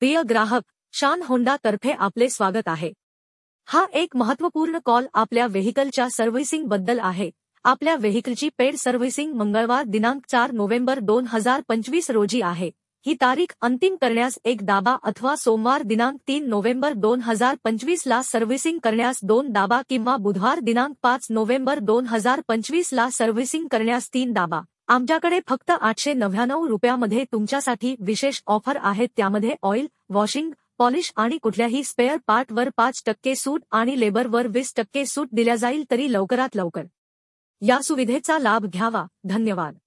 प्रिय ग्राहक, शान होंडा तर्फे आपले स्वागत आहे। हा एक महत्त्वपूर्ण कॉल आपल्या व्हेइकलच्या सर्व्हिसिंग बद्दल आहे। आपल्या व्हेइकलची पेड सर्व्हिसिंग मंगळवार दिनांक 4 नोव्हेंबर 2025 रोजी आहे। ही तारीख अंतिम करण्यास एक दाबा अथवा सोमवार दिनांक 3 नोव्हेंबर 2025 ला सर्व्हिसिंग करण्यास 2 दाबा किंवा बुधवार दिनांक 5 नोव्हेंबर 2025 ला सर्व्हिसिंग करण्यास 3 दाबा। आमच्याकडे फक्त 899 रुपयामध्ये तुमच्यासाठी विशेष ऑफर आहेत, त्यामध्ये ऑइल, वॉशिंग, पॉलिश आणि कुठल्याही स्पेअर पार्टवर 5% सूट आणि लेबरवर 20% सूट दिल्या जाईल। तरी लवकरात लवकर या सुविधेचा लाभ घ्यावा। धन्यवाद।